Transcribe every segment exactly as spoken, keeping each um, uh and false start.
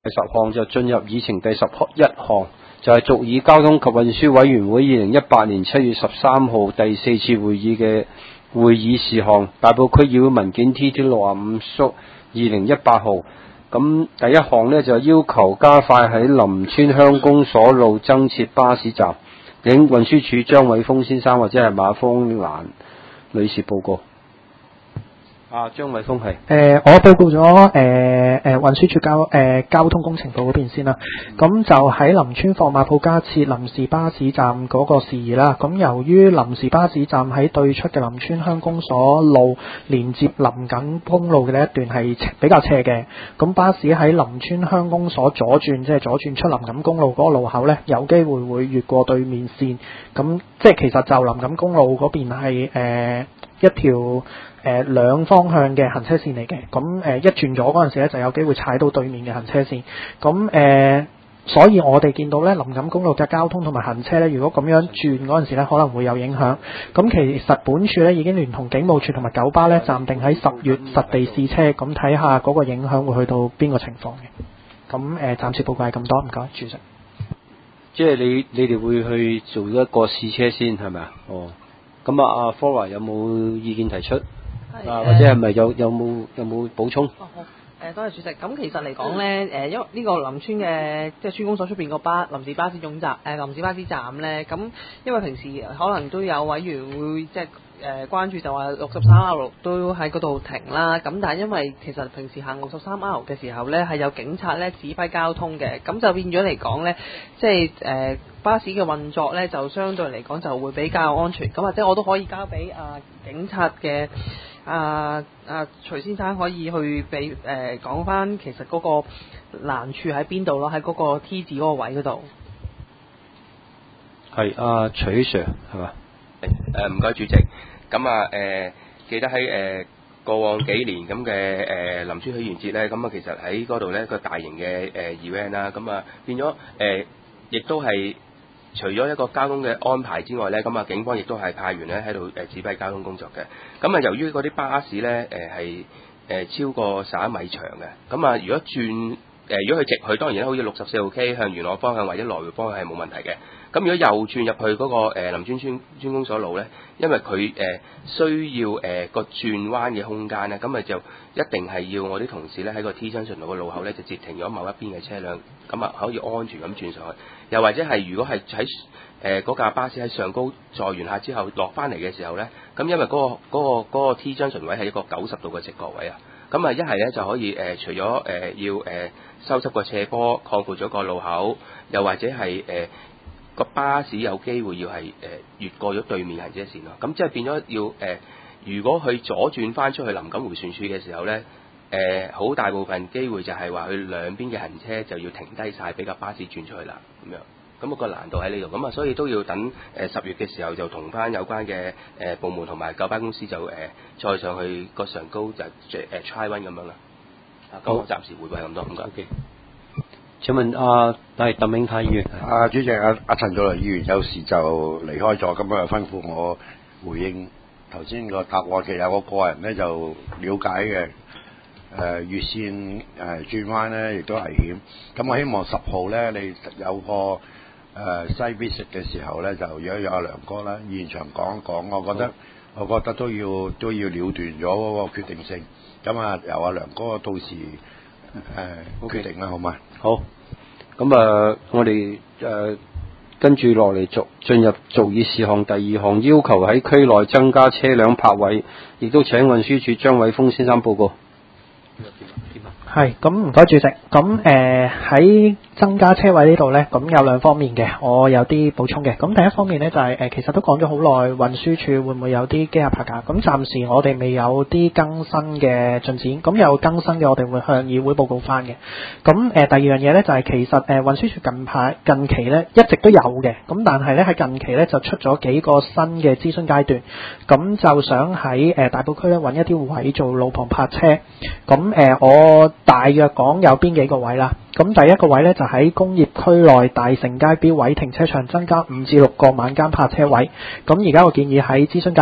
十項就進入議程第十一項，就係屬議交通及運輸委員會二零一八年七月十三號第四次會議嘅會議事項，大埔區議會文件 T T 六十五縮二零一八號。咁第一項呢，就要求加快喺林村鄉公所路增設巴士站，請運輸署張偉峰先生或者係馬豐蘭女士報告。啊，張偉峰係。誒、 呃，我報告咗誒誒運輸署交誒、呃、交通工程部嗰邊先啦。咁、嗯、就喺林村霍馬埔加設臨時巴士站嗰個事宜啦。咁、嗯、由於臨時巴士站喺對出嘅林村鄉公所路連接林錦公路嘅呢一段係比較斜嘅。咁、嗯、巴士喺林村鄉公所左轉，即係左轉出林錦公路嗰個路口呢，有機會會越過對面線。咁、嗯、即係其實就林錦公路嗰邊係誒、呃、一條誒兩、呃、方向嘅行車線嚟嘅，咁誒、呃、一轉咗嗰陣時咧，就有機會踩到對面嘅行車線。咁誒、呃，所以我哋見到咧，林錦公路嘅交通同埋行車咧，如果咁樣轉嗰陣時咧，可能會有影響。咁其實本署咧已經聯同警務處同埋九巴咧，暫定喺十月實地試車，咁睇下嗰個影響會去到邊個情況嘅。咁誒、呃，暫時報告係咁多，唔該，主席。 即係你你哋會去做一個試車先係咪啊？哦，咁啊，阿 Flora 有冇意見提出？啊，或者係咪有有冇有冇補充？ 哦好，誒多謝主席。咁其實嚟講咧，誒因為呢個林村嘅即係村公所出邊個巴臨時巴士總站，誒臨時巴士站咧，咁因為平時可能都有委員會即係誒關注就話六十三 R 都喺嗰度停啦。咁但係因為其實平時行六十三 R 嘅時候咧，係有警察咧指揮交通嘅，咁就變咗嚟講咧，即係誒巴士嘅運作咧就相對嚟講就會比較安全。咁或者我都可以交俾啊警察嘅。啊啊徐先生可以去俾誒講翻其實嗰個難處喺邊度咯，喺嗰個 T 字嗰個位嗰度。 係啊，徐 Sir 係嘛？ 誒唔該主席。咁啊誒記得喺誒、呃、過往幾年咁嘅誒林村許願節咧，咁啊其實喺嗰度咧個大型嘅誒 event 啦，咁啊變咗誒亦都係。除咗一個交通嘅安排之外咧，咁啊警方亦都係派員咧喺度誒指揮交通工作嘅。咁啊由於嗰啲巴士咧誒係誒超過十一米長嘅，咁啊如果轉誒、呃、如果佢直去，當然咧好似六十四號 K 向元朗方向或者來回方向係冇問題嘅。咁如果右轉入去嗰、那個、呃、林村村村公所路咧，因為佢誒、呃、需要誒、呃、個轉彎嘅空間咧，咁啊就一定係要我啲同事咧喺個 T 增順路嘅路口咧就截停咗某一邊嘅車輛，咁啊可以安全咁轉上去。又或者係如果係喺誒嗰架巴士喺上高載完客之後落翻嚟嘅時候咧，咁因為嗰、那個嗰、那個那個、T 增順位係一個九十度嘅直角位啊，咁啊一係咧就可以誒、呃、除咗誒、呃、要誒、呃、收葺個斜坡，擴闊咗個路口，又或者係誒。呃個巴士有機會要係誒、呃、越過咗對面行車線咯，咁即係變咗要誒、呃，如果佢左轉翻出去林錦迴旋處嘅時候咧，誒、呃、好大部分機會就係話佢兩邊嘅行車就要停低晒，俾架巴士轉出去啦，咁樣，咁、那個難度喺呢度，咁啊所以都要等誒十、呃、月嘅時候就同翻有關嘅誒、呃、部門同埋九巴公司就誒、呃、再上去個上高就誒 try one 咁樣啦。啊，咁我暫時回饋咁多，唔該。Okay. 請問啊，係鄧永泰議員。 啊，主席，阿阿陳祖良議員有時就離開咗，咁樣吩咐我回應頭先個答案。其實我個人咧就了解嘅，誒、呃、越線誒、呃、轉彎咧亦都危險。咁我希望十號咧你有個誒、呃、西 visit 嘅時候咧，就約約阿梁哥啦，現場講一講。我覺得我覺得都要都要了斷咗嗰個決定性。咁啊，由阿梁哥到時。誒、呃 okay. 決定啦，好嘛？ 好，咁啊、呃，我哋誒、呃、跟住落嚟續進入續議事項第二項，要求喺區內增加車輛泊位，亦都請運輸署張偉峰先生報告。 係，咁唔該主席。咁誒喺增加車位呢度呢，咁有兩方面嘅，我有啲補充嘅。咁第一方面呢，就係、是、誒、呃，其實都講咗好耐，運輸署會唔會有啲機械泊架？咁暫時我哋未有啲更新嘅進展。咁有更新嘅，我哋會向議會報告翻嘅。咁誒、呃、第二樣嘢呢，就係、是、其實誒、呃、運輸署近排近期呢一直都有嘅。咁但係呢，喺近期呢就出咗幾個新嘅諮詢階段。咁就想喺誒、呃、大埔區呢揾一啲位做路旁泊車。咁誒、呃、我。大約講有邊幾個位啦？咁第一個位呢，就喺工業區內大成街標位停車場增加五至六個晚間泊車位。咁而家我建議喺諮詢階段，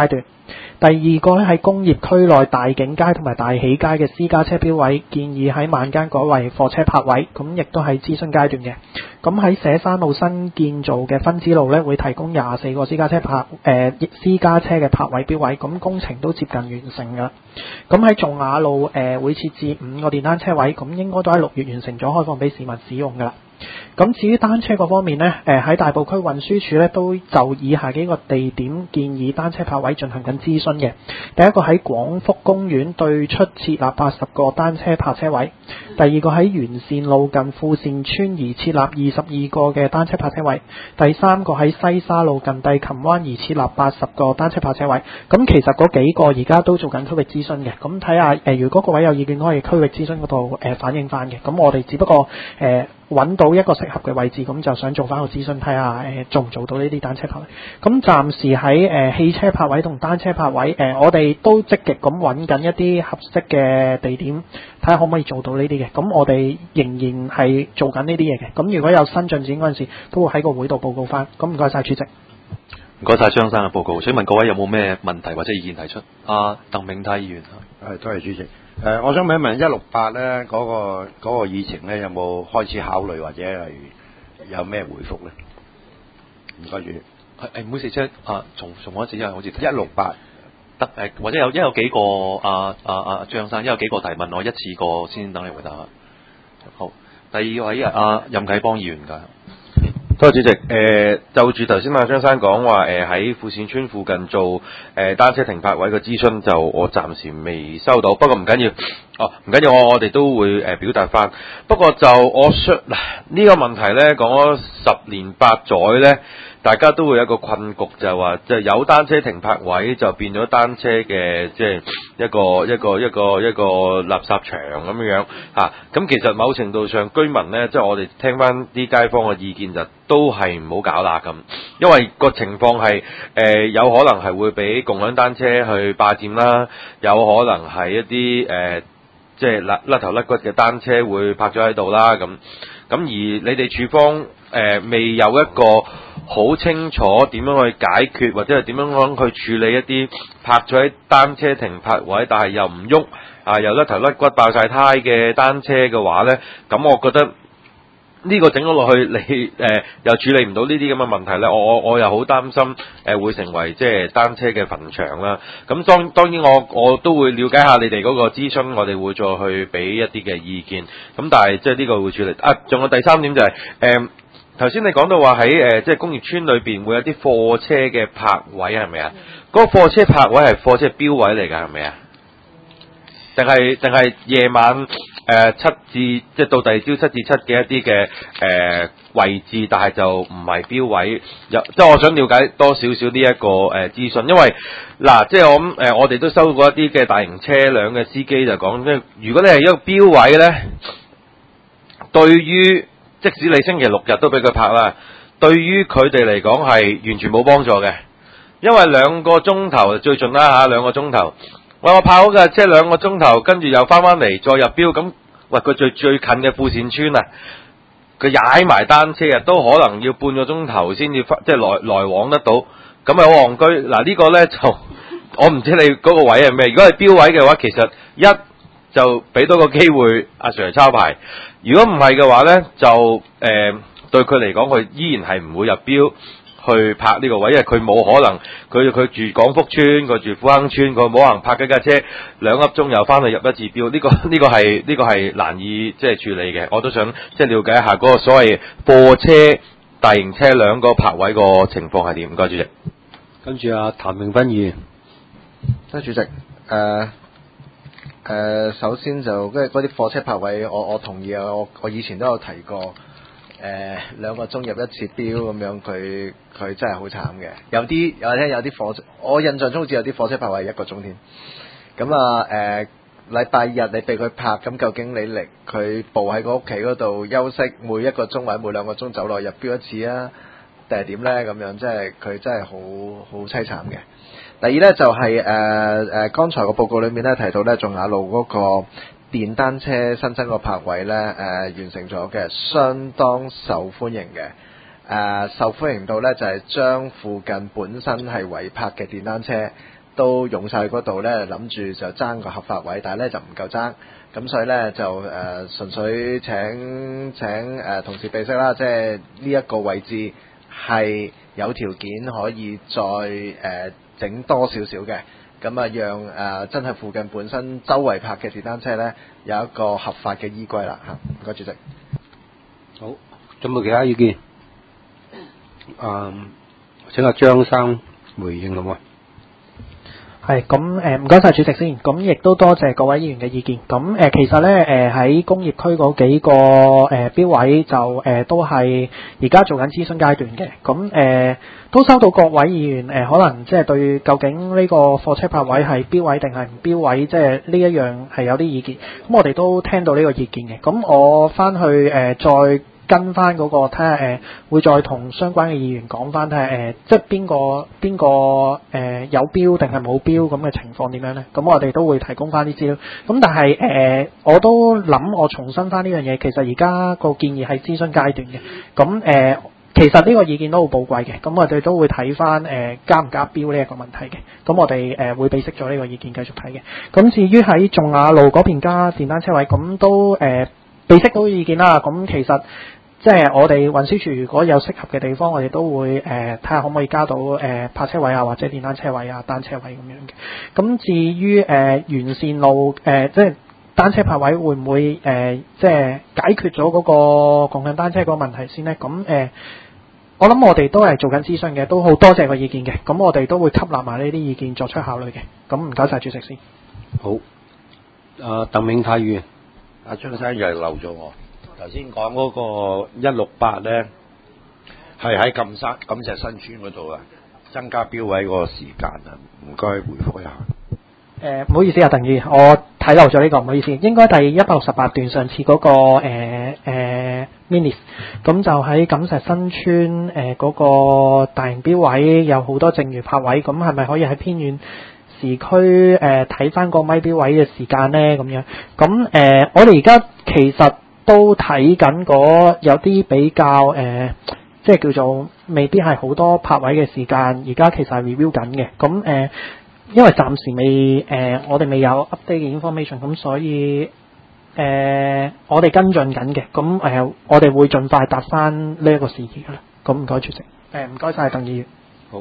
第二個咧喺工業區內大景街同埋大喜街嘅私家車標位，建議喺晚間改為貨車泊位，咁亦都係諮詢階段嘅。咁喺社山路新建造嘅分支路咧，會提供廿四個私家車泊誒、呃、私家車嘅泊位標位，咁工程都接近完成㗎。咁喺仲雅路誒、呃、會設置五個電單車位，咁應該都喺六月完成咗開放俾市民使用㗎啦。咁至於單車嗰方面呢，誒喺大埔區運輸署咧都就以下幾個地點建議單車泊位進行緊諮詢嘅。第一個喺廣福公園對出設立八十個單車泊車位，第二個喺完善路近富善村而設立二十二個嘅單車泊車位，第三個喺西沙路近帝琴灣而設立八十個單車泊車位。咁其實嗰幾個而家都做緊區域諮詢嘅，咁睇下誒如果各位有意見可以區域諮詢嗰度誒反映翻嘅。咁我哋只不過誒揾到一個適合嘅位置，咁就想做翻個諮詢，睇下誒做唔做到呢啲單車泊位。咁暫時喺誒、呃、汽車泊位同單車泊位，誒、呃、我哋都積極咁揾緊一啲合適嘅地點，睇下可唔可以做到呢啲嘅。咁我哋仍然係做緊呢啲嘢嘅。咁如果有新進展嗰陣時，都會喺個會度報告翻。咁唔該晒主席。 唔該晒張生嘅報告。請問各位有冇咩問題或者意見提出？阿鄧銘泰議員。 係，多謝主席。誒、呃，我想問一問一六八咧嗰個嗰、嗰個議程咧有冇開始考慮或者係有咩回覆咧？唔該主席。 係誒，唔好意思，即係啊，重重講一次，因為好似一六八得誒，或者有因為有幾個啊啊啊張生，因為有幾個提問，我一次過先等你回答。好，第二位啊任啟邦議員㗎。 多謝主席。誒、呃，就住頭先阿張生講話，誒喺富善村附近做誒、呃、單車停泊位嘅諮詢，就我暫時未收到。不過唔緊要，哦唔緊要，我我哋都會誒、呃、表達翻。不過就我説嗱呢個問題咧，講咗十年八載咧，大家都會有一個困局，就係話即係有單車停泊位就變咗單車嘅即係一個一個一個一個垃圾場咁樣樣嚇。咁、啊、其實某程度上居民咧，即係我哋聽翻啲街坊嘅意見就都係唔好搞啦咁，因為個情況係誒、呃、有可能係會俾共享單車去霸佔啦，有可能係一啲誒、呃、即係甩甩頭甩骨嘅單車會泊咗喺度啦咁。咁而你哋處方誒、呃、未有一個好清楚點樣去解決，或者係點樣樣去處理一啲泊咗喺單車停泊位，但係又唔喐啊，又甩頭甩骨爆晒胎嘅單車嘅話咧，咁我覺得呢個整咗落去，你誒、呃、又處理唔到呢啲咁嘅問題咧，我我我又好擔心誒、呃、會成為即係單車嘅墳場啦。咁當當然我我都會了解下你哋嗰個諮詢，我哋會再去俾一啲嘅意見。咁但係即係呢個會處理啊。仲有第三點就係誒頭先你講到話喺誒即係工業村裏邊會有啲貨車嘅泊位係咪啊？嗰、嗰個貨車泊位係貨車標位嚟㗎係咪啊？定係定係夜晚誒、呃、七至即係到第二朝七至七嘅一啲嘅誒位置，但係就唔係標位。有即係我想了解多少少呢一個誒、呃、資訊，因為嗱即係我諗誒、呃、我哋都收過一啲嘅大型車輛嘅司機就講，即係如果你係一個標位咧，對於即使你星期六日都俾佢泊啦，對於佢哋嚟講係完全冇幫助嘅，因為兩個鐘頭最盡啦嚇，兩個鐘頭。喂，我跑嘅車兩個鐘頭，跟住又翻返嚟再入標，咁喂佢最最近嘅富善村啊，佢踩埋單車啊，都可能要半個鐘頭先至翻，即係來來往得到，咁咪好戇居。嗱、這個、呢個咧就我唔知你嗰個位係咩。如果係標位嘅話，其實一就俾多個機會阿 Sir 抄牌。如果唔係嘅話咧，就誒、呃、對佢嚟講，佢依然係唔會入標去泊呢個位，因為佢冇可能，佢佢住廣福村，佢住富亨村，佢冇可能泊緊架車兩粒鐘又翻去入一次標，呢、這個呢、這個係呢、這個係難以即係處理嘅。我都想即係了解一下嗰個所謂貨車大型車輛個泊位個情況係點？唔該主席。 跟住阿譚永斌議員， 多謝主席。誒、呃、誒、呃，首先就即係嗰啲貨車泊位，我我同意啊，我我以前都有提過。誒、呃、兩個鐘入一次標咁樣，佢佢真係好慘嘅。有啲有聽有啲貨車，我印象中好似有啲貨車泊位係一個鐘添。咁啊誒，禮拜日你俾佢泊，咁究竟你嚟佢步喺個屋企嗰度休息，每一個鐘或者每兩個鐘走落入標一次啊，定係點咧？咁樣即係佢真係好好凄慘嘅。第二咧就係誒誒，剛才個報告裏面咧提到咧，仲雅路嗰個電單車新增個泊位咧，誒、呃、完成咗嘅，相當受歡迎嘅。誒、呃、受歡迎到咧就係、是、將附近本身係違泊嘅電單車都用晒嗰度咧，諗住就爭個合法位，但係咧就唔夠爭，咁所以咧就誒、呃、純粹請請誒、呃、同事備悉啦，即係呢一個位置係有條件可以再誒整、呃、多少少嘅，咁啊讓誒、呃、真係附近本身周圍泊嘅電單車咧有一個合法嘅依歸啦嚇，唔該主席。 好，仲有冇其他意見？嗯，請阿張生回應好嗎？ 係咁誒，唔該晒主席先，咁亦都多謝各位議員嘅意見。咁誒、呃，其實咧誒喺工業區嗰幾個誒、呃、標位就誒、呃、都係而家做緊諮詢階段嘅。咁誒、呃、都收到各位議員誒、呃、可能即係對究竟呢個貨車泊位係標位定係唔標位，即係呢一樣係有啲意見。咁我哋都聽到呢個意見嘅。咁我翻去誒、呃、再跟翻嗰、那個睇下誒，會再同相關嘅議員講翻睇下誒，即係邊個邊個誒、呃、有標定係冇標咁嘅情況點樣咧？咁我哋都會提供翻啲資料。咁但係誒、呃，我都諗我重申翻呢樣嘢，其實而家個建議係諮詢階段嘅。咁誒、呃，其實呢個意見都好寶貴嘅。咁我哋都會睇翻誒加唔加標呢一個問題嘅。咁我哋誒、呃、會備悉咗呢個意見繼續睇嘅。咁至於喺仲雅路嗰邊加電單車位，咁都誒備悉到意見啦。咁其實即係我哋運輸署如果有適合嘅地方，我哋都會誒睇下可唔可以加到誒、呃、泊車位啊，或者電單車位啊、單車位咁樣嘅。咁至於誒、呃、完善路誒、呃、即係單車泊位會唔會誒、呃、即係解決咗嗰個共享單車嗰個問題先呢？咁誒、呃，我諗我哋都係做緊諮詢嘅，都好多謝個意見嘅。咁我哋都會吸納埋呢啲意見作出考慮嘅。咁唔該晒主席先。 好，啊鄧永泰議員， 阿張生又係漏咗我。頭先講嗰個一六八咧，係喺金山錦石新村嗰度啊，增加標位嗰個時間啊，唔該回覆一下。 誒唔好意思啊，鄧議員，我睇漏咗呢個，唔好意思。應該第一百六十八段上次嗰、那個誒誒 minutes，咁就喺錦石新村誒嗰、呃那個大型標位有好多剩餘泊位，咁係咪可以喺偏遠時區誒睇翻個咪標位嘅時間咧？咁樣咁誒，我哋而家其實都睇緊嗰有啲比較誒、呃，即係叫做未必係好多泊位嘅時間，而家其實係 review 緊嘅。咁誒、呃，因為暫時未誒、呃，我哋未有 update 嘅 information，咁所以誒、呃，我哋跟進緊嘅。咁誒、呃，我哋會盡快答翻呢一個事宜㗎啦。咁唔該主席，誒唔該晒鄧議員。 好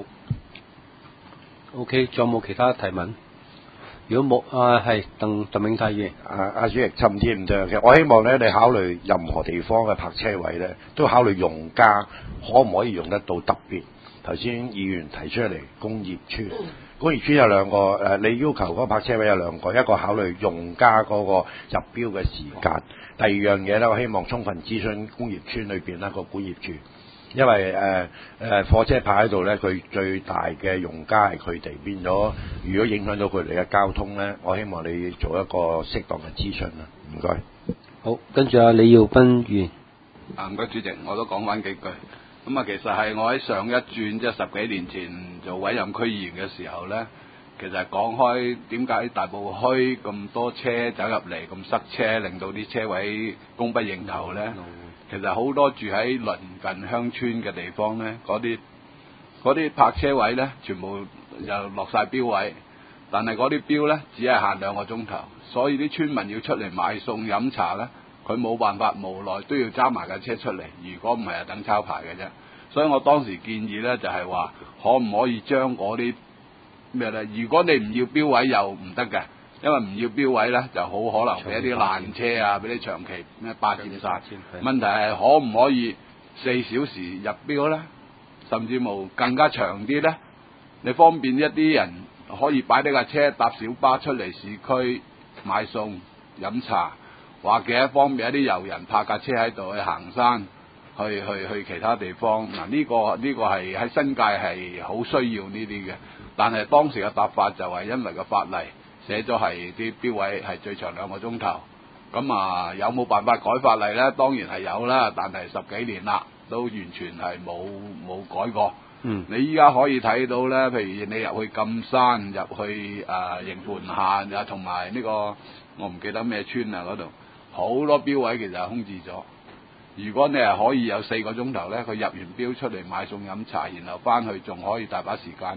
，OK，仲有冇其他提問？如果冇啊，係鄧鄧永泰議員， 啊阿主席，尋天唔對，其實我希望咧，你考慮任何地方嘅泊車位咧，都考慮用家可唔可以用得到。特別頭先議員提出嚟工業村，工業村有兩個誒、呃，你要求嗰個泊車位有兩個，一個考慮用家嗰個入標嘅時間，第二樣嘢咧，我希望充分諮詢工業村裏邊啦個管業處。因為誒誒貨車泊喺度咧，佢最大嘅用家係佢哋，變咗如果影響到佢哋嘅交通咧，我希望你做一個適當嘅諮詢啦。唔該。 好，跟住阿李耀斌議員。 啊，唔該主席，我都講翻幾句。咁啊，其實係我喺上一轉即係十幾年前做委任區議員嘅時候咧，其實係講開點解大埔墟咁多車走入嚟咁塞車，令到啲車位供不應求咧。其實好多住喺鄰近鄉村嘅地方呢，嗰啲嗰啲泊車位呢，全部又落晒標位，但係嗰啲標呢，只係限兩個鐘頭，所以啲村民要出嚟買餸飲茶呢，佢冇辦法，無奈都要揸埋架車出嚟。如果唔係啊，等抄牌嘅啫。所以我當時建議呢，就係話，可唔可以將嗰啲咩呢？如果你唔要標位又唔得嘅。因為唔要標位咧，就好可能俾一啲爛車啊，俾啲長期咩霸佔晒。問題係可唔可以四小時入標咧？甚至乎更加長啲咧？你方便一啲人可以擺呢架車搭小巴出嚟市區買餸飲茶，或者方便一啲遊人泊架車喺度去行山，去去去其他地方。嗱、呢個，呢、呢個呢個係喺新界係好需要呢啲嘅，但係當時嘅答法就係因為個法例。寫咗係啲標位係最長兩個鐘頭，咁啊有冇辦法改法例呢？當然係有啦，但係十幾年啦，都完全係冇冇改過。嗯，你依家可以睇到呢，譬如你入去金山，入去誒營盤下，啊同埋呢個我唔記得咩村啊嗰度，好多標位其實係空置咗。如果你係可以有四個鐘頭呢，佢入完標出嚟買餸飲茶，然後翻去仲可以大把時間呢。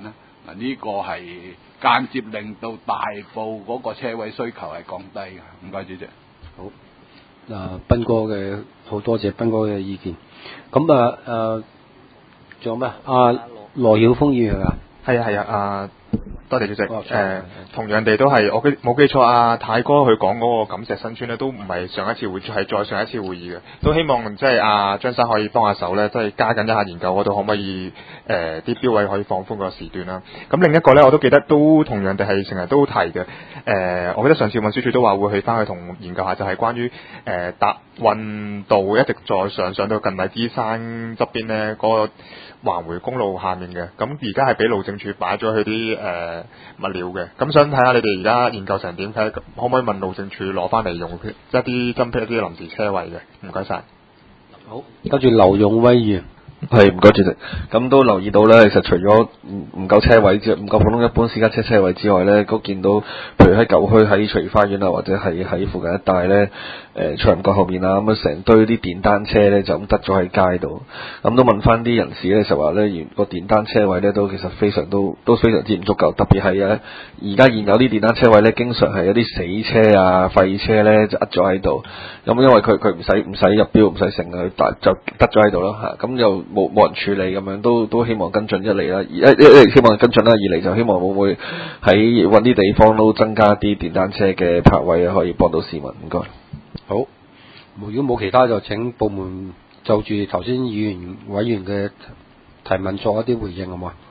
啊呢、這個係間接令到大埔嗰個車位需求係降低嘅。唔該，主席。 好，嗱，斌哥嘅好多謝斌哥嘅意見。咁啊誒，仲有咩？阿羅曉峰議員係咪啊？ 係啊係啊，啊多謝主席。誒、 哦呃，同樣地都係我記冇記錯，阿、啊、太哥佢講嗰個錦石新村咧，都唔係上一次會，係再上一次會議嘅。都希望即係阿張生可以幫下手咧，即係加緊一下研究嗰度，可唔可以誒啲標位可以放寬個時段啦。咁另一個咧，我都記得都同樣地係成日都提嘅。誒、呃，我記得上次運輸署都話會去翻去同研究下，就係、是、關於誒搭運道一直再上上到近荔枝山側邊咧嗰、那個環回公路下面嘅。咁而家係俾路政署擺咗佢啲誒物料嘅。咁想睇下你哋而家研究成點，睇可唔可以問路政署攞翻嚟用一啲增辟一啲臨時車位嘅。唔該晒。 好，跟住劉勇威議員。 係，唔該主席。咁都留意到咧，其實除咗唔唔夠車位之，唔夠普通一般私家車車位之外咧，都見到，譬如喺舊區喺翠花園啊，或者係喺附近一帶咧，誒長林角後面啊，咁啊成堆啲電單車咧就咁得咗喺街度。咁都問翻啲人士咧，就話咧，原個電單車位咧都其實非常都都非常之唔足夠，特別係咧而家現有啲電單車位咧，經常係有啲死車啊、廢車咧就呃咗喺度。咁因為佢佢唔使唔使入標唔使成啊，佢就得咗喺度咯嚇。咁又冇冇人處理咁樣，都都希望跟進一嚟啦，一一嚟希望跟進啦，二嚟就希望會唔會喺揾啲地方都增加啲電單車嘅泊位，可以幫到市民。唔該。 好，如果冇其他就請部門就住頭先議員委員嘅提問作一啲回應好嘛？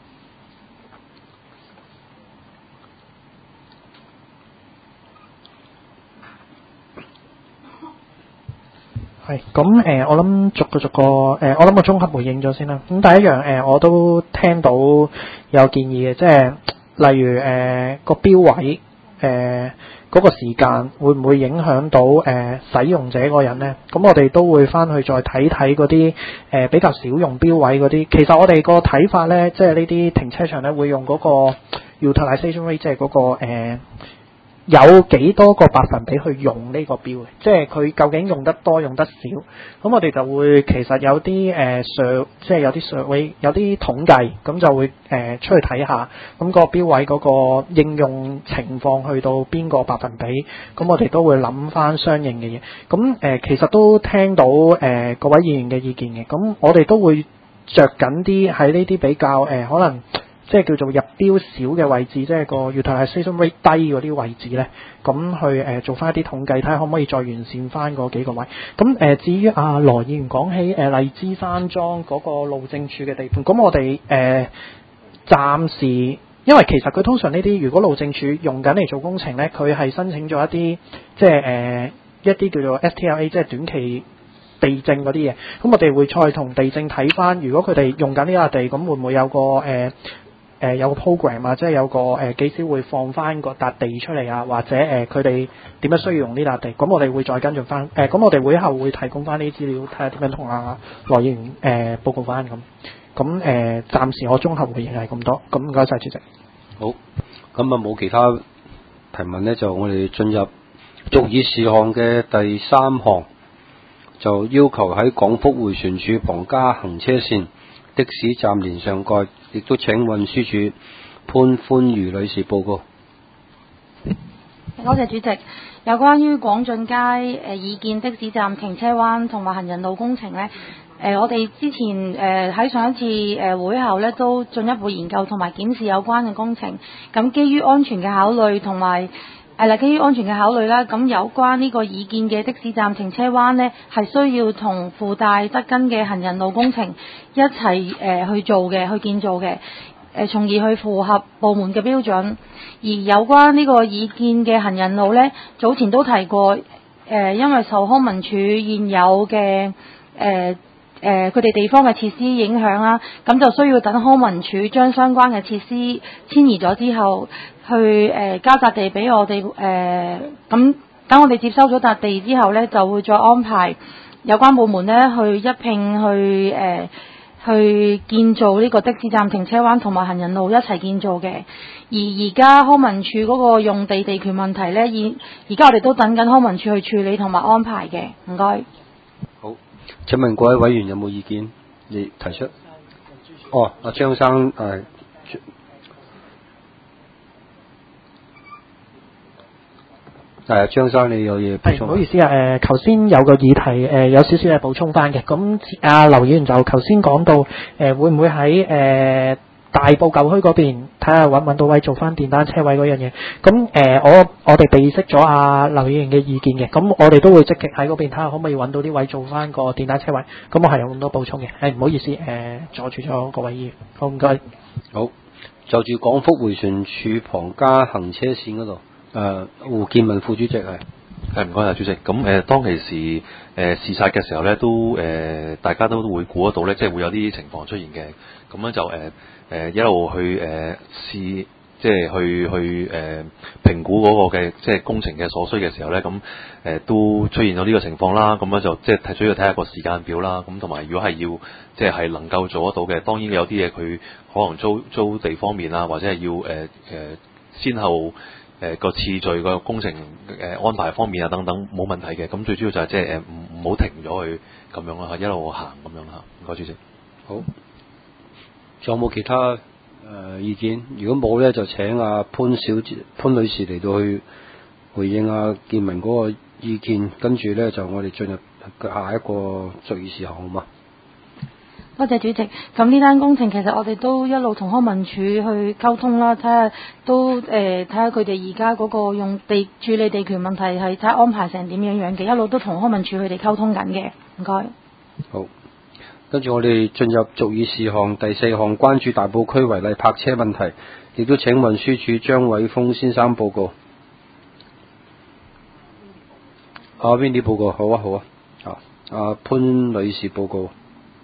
係咁誒，我諗逐個逐個誒、呃，我諗我綜合回應咗先啦。咁第一樣誒、呃，我都聽到有建議嘅，即係例如誒、呃、個標位誒嗰、呃那個時間會唔會影響到誒、呃、使用者個人呢？咁我哋都會翻去再睇睇嗰啲誒比較少用標位嗰啲。其實我哋個睇法呢，即係呢啲停車場呢，會用嗰個 utilisation rate，即係嗰、那個、呃有幾多個百分比去用呢個標嘅，即係佢究竟用得多用得少，咁我哋就會其實有啲誒上，即係有啲上會有啲統計，咁就會誒、呃、出去睇下，咁個標位嗰個應用情況去到邊個百分比，咁我哋都會諗翻相應嘅嘢。咁誒、呃、其實都聽到誒、呃、各位議員嘅意見嘅，咁我哋都會着緊啲喺呢啲比較誒、呃、可能。即係叫做入標少嘅位置，即係個 utilisation rate 低嗰啲位置咧，咁去誒、呃、做翻一啲統計，睇下可唔可以再完善翻嗰幾個位。咁誒、呃、至於阿、啊、羅議員講起誒、呃、荔枝山莊嗰個路政署嘅地盤，咁我哋誒、呃、暫時，因為其實佢通常呢啲如果路政署用緊嚟做工程咧，佢係申請咗一啲即係誒、呃、一啲叫做 S T L A， 即係短期地政嗰啲嘢。咁我哋會再同地政睇翻，如果佢哋用緊呢笪地，咁會唔會有個誒？呃誒、呃、有個 program 啊，即係有個誒幾時會放翻個笪地出嚟啊，或者誒佢哋點樣需要用呢笪地，咁我哋會再跟進翻。誒、呃、咁我哋會後會提供翻呢啲資料，睇下點樣同阿羅議員誒報告翻咁。咁誒、呃、暫時我綜合回應係咁多。咁唔該晒主席。 好，咁啊冇其他提問呢，就我哋進入續議事項嘅第三項，就要求喺廣福迴旋處旁加行車線。的士站連上蓋，亦都請運輸署潘歡如女士報告。 多謝主席。有關於廣進街誒已建的士站停車灣同埋行人路工程呢，誒、呃、我哋之前誒喺、呃、上一次誒、呃、會後呢，都進一步研究同埋檢視有關嘅工程。咁基於安全嘅考慮同埋誒啦，基於安全嘅考慮啦，咁有關呢個已建嘅的士站停車灣呢，係需要同附帶得跟嘅行人路工程一齊誒、呃、去做嘅，去建造嘅，誒、呃、從而去符合部門嘅標準。而有關呢個已建嘅行人路呢，早前都提過，誒、呃、因為受康文署現有嘅誒誒佢哋地方嘅設施影響啦，咁就需要等康文署將相關嘅設施遷移咗之後。去誒、呃、交笪地俾我哋誒，咁等我哋接收咗笪地之後呢，就會再安排有關部門呢去一併去誒、呃、去建造呢個的士站停車灣同埋行人路一齊建造嘅。而而家康文署嗰個用地地權問題呢，而而家我哋都等緊康文署去處理同埋安排嘅。唔該。 好，請問各位委員有冇意見？你提出。哦，阿張生誒。 係啊，張生你有嘢補充？ 係唔好意思啊，誒頭先有個議題誒、呃、有少少嘢補充翻嘅，咁阿劉議員就頭先講到誒、呃、會唔會喺誒、呃、大埔舊區嗰邊睇下揾唔揾到位做翻電單車位嗰樣嘢，咁誒、呃、我我哋備識咗阿劉議員嘅意見嘅，咁我哋都會積極喺嗰邊睇下可唔可以揾到啲位做翻個電單車位，咁我係有咁多補充嘅，誒唔好意思誒、呃、阻住咗各位議員，好唔該。 好，就住廣福迴旋處旁加行車線嗰度。誒、呃、胡建文副主席係， 係唔該啊，主席。咁誒、呃、當其時誒、呃、視察嘅時候咧，都誒、呃、大家都會估得到咧，即係會有啲情況出現嘅。咁樣就誒誒、呃、一路去誒、呃、試，即係去去誒、呃、評估嗰個嘅即係工程嘅所需嘅時候咧，咁誒、呃、都出現咗呢個情況啦。咁樣就即係主要睇下個時間表啦。咁同埋如果係要即係係能夠做得到嘅，當然有啲嘢佢可能租租地方面啊，或者係要誒誒、呃、先後。誒個次序個工程誒安排方面啊等等冇問題嘅，咁最主要就係即係誒唔唔好停咗佢咁樣啦，一路行咁樣啦。唔該主席。 好，仲有冇其他誒、呃、意見？如果冇咧，就請阿潘小姐、潘女士嚟到去回應阿建文嗰個意見，跟住咧就我哋進入下一個注意事項，好嘛？ 多謝主席。咁呢單工程其實我哋都一路同康文署去溝通啦，睇下都誒睇下佢哋而家嗰個用地處理地權問題係睇下安排成點樣樣嘅，一路都同康文署佢哋溝通緊嘅。唔該。 好，跟住我哋進入注意事項第四項，關注大埔區違例泊車問題，亦都請運輸署張偉峰先生報告。啊，邊啲報告？好啊，好啊。啊，阿潘女士報告。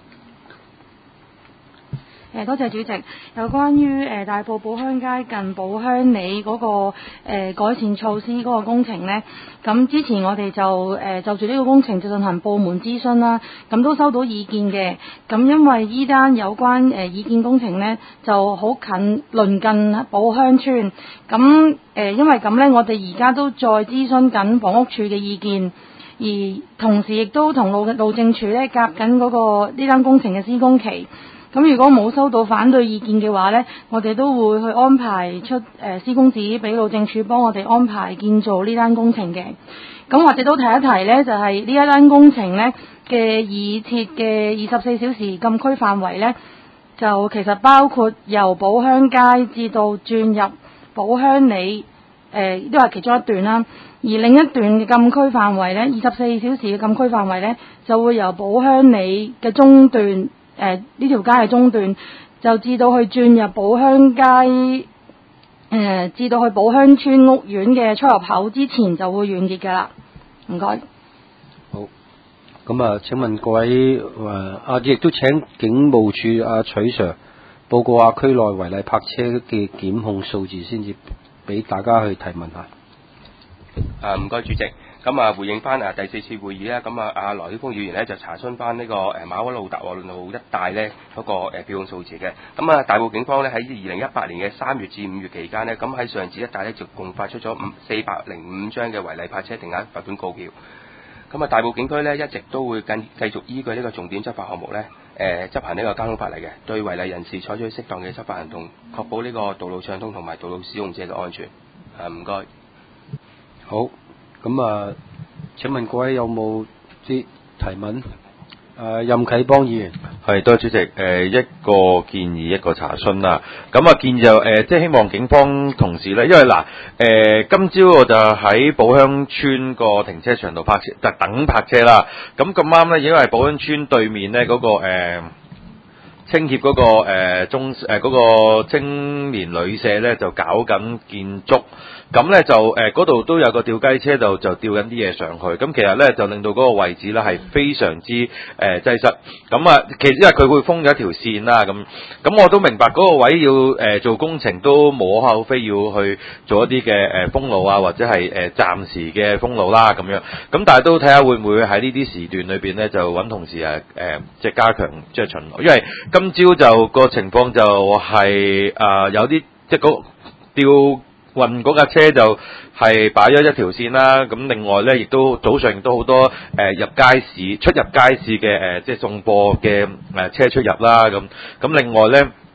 誒多謝主席，有關於誒大埔寶鄉街近寶鄉里嗰、那個、呃、改善措施嗰個工程呢，咁之前我哋就誒、呃、就住呢個工程就進行部門諮詢啦，咁都收到意見嘅。咁因為依單有關誒、呃、意見工程呢，就好近鄰近寶鄉村，咁誒、呃、因為咁呢，我哋而家都再諮詢緊房屋署嘅意見，而同時亦都同路路政署呢夾緊嗰個呢單工程嘅施工期。咁如果冇收到反對意見嘅話呢，我哋都會去安排出誒、呃、施工紙俾路政署幫我哋安排建造呢單工程嘅。咁或者都提一提呢，就係呢一單工程呢嘅擬設嘅二十四小時禁區範圍呢，就其實包括由寶鄉街至到轉入寶鄉里，誒都係其中一段啦。而另一段嘅禁區範圍呢，二十四小時嘅禁區範圍呢，就會由寶鄉里嘅中段。誒呢條街嘅中段，就至到去轉入寶鄉街，誒、呃、至到去寶鄉村屋苑嘅出入口之前就會完結㗎啦。唔該。 好，咁啊，請問各位誒啊，亦都請警務處阿徐 Sir 報告下區內違例泊車嘅檢控數字，先至俾大家去提問下。 啊，唔該主席。咁啊，回應翻啊第四次會議咧，咁啊，阿羅曉峰議員咧就查詢翻呢個誒馬窩路、達和路一帶咧嗰個誒票控數字嘅。咁啊，大埔警方咧喺二零一八年嘅三月至五月期間呢，咁喺上址一帶咧就共發出咗五四百零五張嘅違例泊車定額罰款告票。咁啊，大埔警區咧一直都會繼繼續依據呢個重點執法項目咧，誒、呃、執行呢個交通法例嘅，對違例人士採取適當嘅執法行動，確保呢個道路暢通同埋道路使用者嘅安全。啊，唔該。 好。咁啊，請問各位有冇啲提問？誒、呃，任啟邦議員係，多謝主席。誒、呃，一個建議，一個查詢啦。咁啊，建議就誒、呃，即係希望警方同事咧，因為嗱，誒、呃，今朝我就喺寶鄉村個停車場度泊車，就等泊車啦。咁咁啱咧，因為寶鄉村對面咧嗰、那個誒、呃、青協嗰、那個誒、呃、中誒嗰、呃那個青年旅社咧，就搞緊建築。咁咧就誒嗰度都有個吊雞車就就吊緊啲嘢上去，咁其實咧就令到嗰個位置咧係非常之誒、呃、擠塞。咁啊，其實因為佢會封咗一條線啦，咁咁我都明白嗰個位要誒、呃、做工程都無可厚非要去做一啲嘅誒封路啊，或者係誒、呃、暫時嘅封路啦咁樣。咁但係都睇下會唔會喺呢啲時段裏邊咧就揾同事誒誒即係加強即係巡邏，因為今朝就個情況就係、是、啊、呃、有啲即係嗰吊運嗰架車就係擺咗一條線啦，咁另外咧亦都早上亦都好多誒、呃、入街市、出入街市嘅誒即係送貨嘅誒車出入啦，咁咁另外咧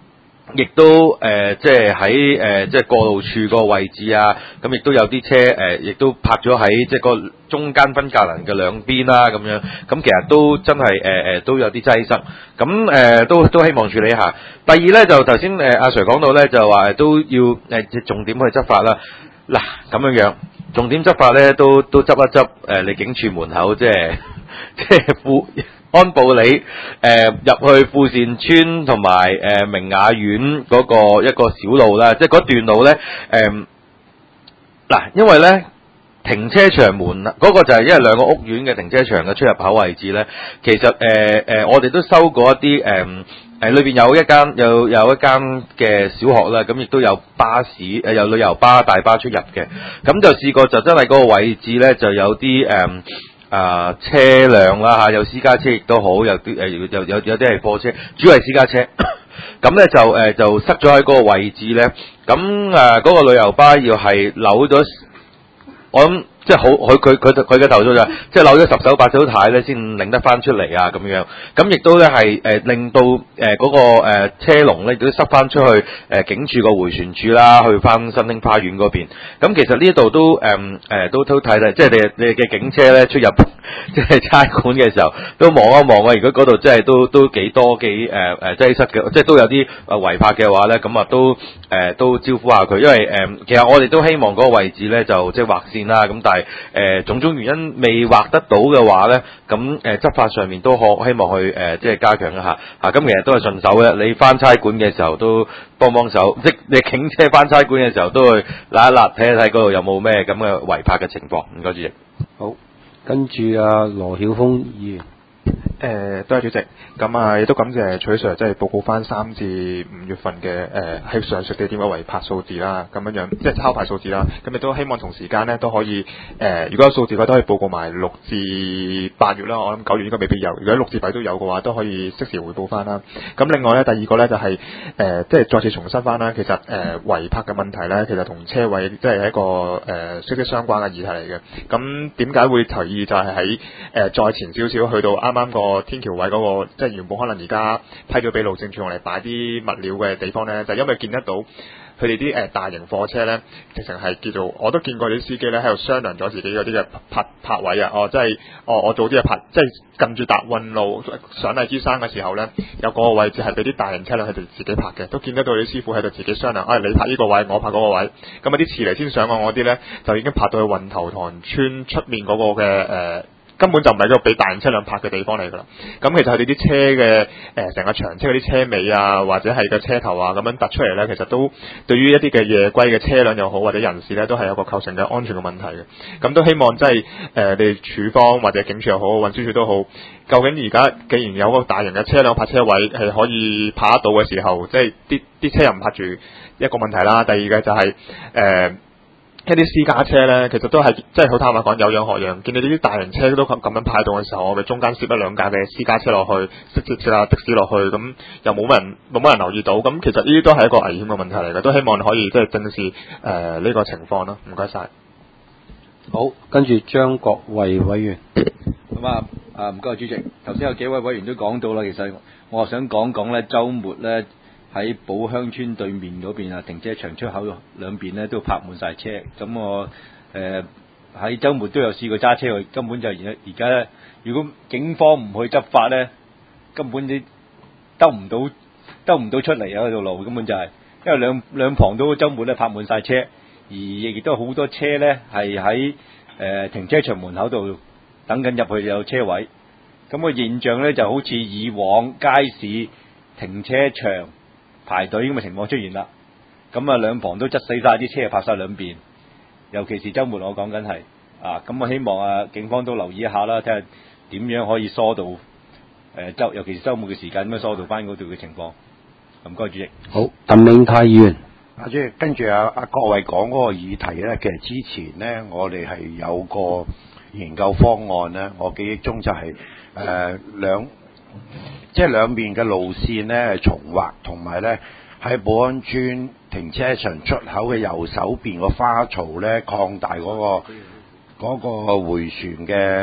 亦都誒，即係喺誒，即係過路處個位置啊，咁亦都有啲車誒，亦、呃、都泊咗喺即係個中間分隔欄嘅兩邊啦，咁樣，咁其實都真係誒誒，都有啲擠塞，咁誒、呃、都都希望處理一下。第二咧就頭先誒阿 Sir 講到咧，就話都要誒、呃、重點去執法啦。嗱咁樣樣，重點執法咧都都執一執誒，你警署門口即係即係富安布里誒、呃、入去富善村同埋誒明雅苑嗰個一個小路啦，即係嗰段路咧誒嗱，因為咧停車場門嗰、嗰個就係因為兩個屋苑嘅停車場嘅出入口位置咧，其實誒誒、呃呃、我哋都收過一啲誒誒裏邊有一間有有一間嘅小學啦，咁亦都有巴士誒有旅遊巴大巴出入嘅，咁就試過就真係嗰個位置咧就有啲誒。呃啊，車輛啦嚇，有私家車亦都好，有啲誒有有有啲係貨車，主要係私家車。咁咧就誒、呃、就塞咗喺嗰個位置咧。咁誒嗰個旅遊巴要係扭咗，我諗即係好佢佢佢佢嘅投訴就係、是、即係扭咗十手八手軚咧，先擰得翻出嚟啊咁樣。咁亦都咧係誒令到誒嗰、呃那個誒、呃、車龍咧亦都塞翻出去誒、呃、警署個迴旋處啦，去翻新興花園嗰邊。咁其實呢一度都誒誒、呃、都都睇睇，即係你你嘅警車咧出入即係差館嘅時候都望一望啊！如果嗰度真係都都幾多幾誒誒擠塞嘅，即係都有啲誒違泊嘅話咧，咁啊都誒、呃、都招呼下佢，因為誒、呃、其實我哋都希望嗰個位置咧就即係劃線啦，咁但係誒、呃、種種原因未劃得到嘅話咧，咁誒、呃、執法上面都可希望去誒、呃、即係加強一下嚇。咁、啊、其實都係順手嘅，你翻差館嘅時候都幫幫手，即係你警車翻差館嘅時候都去揦一揦睇一睇嗰度有冇咩咁嘅違泊嘅情況。唔該主席。 好。跟住啊，羅曉峰議員。 誒，多謝主席。咁啊，亦都感謝取 Sir 即係報告翻三至五月份嘅誒喺上述地點嘅違泊數字啦，咁樣樣即係抄牌數字啦。咁亦都希望同時間咧都可以誒、呃，如果有數字嘅話都可以報告埋六至八月啦。我諗九月應該未必有，如果六至八都有嘅話，都可以適時回報翻啦。咁另外咧，第二個咧就係、是、誒、呃，即係再次重申翻啦。其實誒、呃、違泊嘅問題咧，其實同車位即係一個誒息息相關嘅議題嚟嘅。咁點解會提議就係喺誒再前少少去到啱啱個天橋位嗰、那個，即係原本可能而家批咗俾路政署用嚟擺啲物料嘅地方咧，就是、因為見得到佢哋啲誒大型貨車咧，直情係叫做我都見過啲司機咧喺度商量咗自己嗰啲嘅泊泊位啊，哦，即係哦，我早啲嘅泊，即係近住達運路上荔枝山嘅時候咧，有個位置係俾啲大型車輛佢哋自己泊嘅，都見得到啲師傅喺度自己商量，啊、哎，你泊呢個位，我泊嗰個位，咁啊啲遲嚟先上岸嗰啲咧，就已經泊到去運頭塘村出面嗰個嘅誒。呃根本就唔係一個俾大型車輛泊嘅地方嚟㗎啦。咁其實佢哋啲車嘅誒成個長車嗰啲車尾啊，或者係個車頭啊咁樣突出嚟咧，其實都對於一啲嘅夜歸嘅車輛又好，或者人士咧，都係有個構成嘅安全嘅問題嘅。咁都希望即係誒你哋處方或者警署又好，運輸署都好，究竟而家既然有個大型嘅車輛泊車位係可以泊得到嘅時候，即係啲啲車又唔泊住一個問題啦。第二嘅就係、是、誒。呃一啲私家車咧，其實都係即係好坦白講，有樣學樣。見你呢啲大型車都咁咁樣派到嘅時候，我哋中間攝一兩架嘅私家車落去，直接攝下的士落去，咁又冇乜人冇乜人留意到。咁其實呢啲都係一個危險嘅問題嚟嘅，都希望你可以即係正視誒呢、呃這個情況啦。唔該晒。 好，跟住張國衛委員。 咁啊啊唔該主席，頭先有幾位委員都講到啦，其實我想講講咧，週末咧。喺寶鄉村對面嗰邊啊，停車場出口兩邊咧都泊滿晒車。咁我誒喺週末都有試過揸車去，根本就而家而家咧，如果警方唔去執法咧，根本你兜唔到兜唔到出嚟啊！條路根本就係、是，因為兩兩旁都週末咧泊滿晒車，而亦都好多車咧係喺誒停車場門口度等緊入去有車位。咁、那個現象咧就好似以往街市停車場排隊咁嘅情況出現啦，咁啊兩旁都擠死晒啲車，泊晒兩邊，尤其是週末我講緊係啊，咁我希望啊警方都留意一下啦，睇下點樣可以疏導誒週，尤其是週末嘅時間咁樣疏導翻嗰度嘅情況。唔該主席。 好，鄧永泰議員。 啊，即係跟住阿阿郭偉講嗰個議題咧，其實之前咧我哋係有個研究方案咧，我記憶中就係、是、誒、呃、兩。即係兩邊嘅路線咧係重劃，同埋咧喺寶安村停車場出口嘅右手邊個花槽咧擴大嗰、嗰個嗰、嗰個迴旋嘅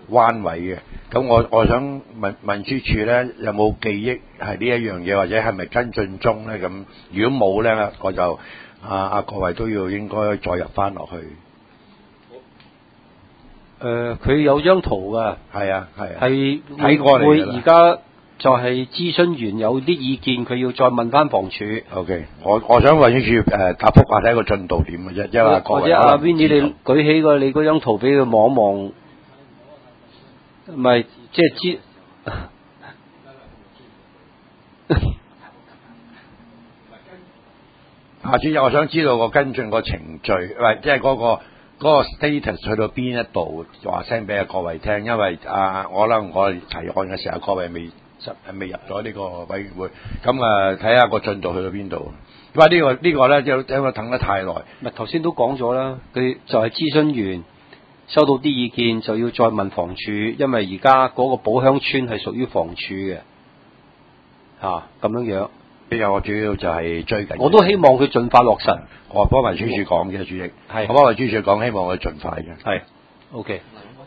彎位嘅。咁我我想問運輸署咧有冇記憶係呢一樣嘢，或者係咪跟進中咧？咁如果冇咧，我就啊啊各位都要應該再入翻落去。 誒，佢、呃、有張圖㗎， 係啊係啊， 係睇過嚟會㗎啦而家就係諮詢完有啲意見，佢要再問翻房署。 O、okay, K， 我我想運輸署誒答覆下睇個進度點嘅啫，因為各位或者阿 Vinny 你舉起個你嗰張圖俾佢望一望，唔係即係知。 阿主任，我想知道個跟進個程序，喂，即係嗰個嗰、嗰個 status 去到邊一度，話聲俾阿各位聽，因為啊，我諗我提案嘅時候，各位未未入咗呢個委員會，咁啊睇下個進度去到邊度。因為、呢個、呢個呢個咧，因因為等得太耐。 咪頭先都講咗啦，佢就係諮詢完，收到啲意見就要再問房署，因為而家嗰個寶鄉村係屬於房署嘅，嚇、啊、咁樣樣。 呢個我主要就係追緊。 我都希望佢盡快落實。 我幫運輸署講嘅主席， 係我幫運輸署講，希望佢盡快嘅。 係 ，OK。